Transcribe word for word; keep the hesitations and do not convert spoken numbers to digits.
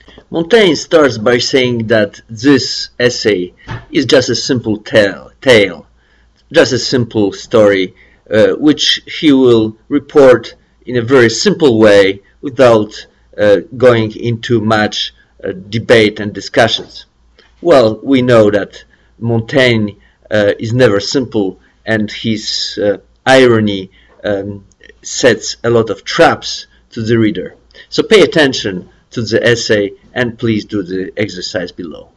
Montaigne starts by saying that this essay is just a simple tale, tale just a simple story, uh, which he will report in a very simple way without uh, going into much uh, debate and discussions. Well, we know that Montaigne uh, is never simple, and his uh, irony um, sets a lot of traps to the reader. So pay attention to the essay and please do the exercise below.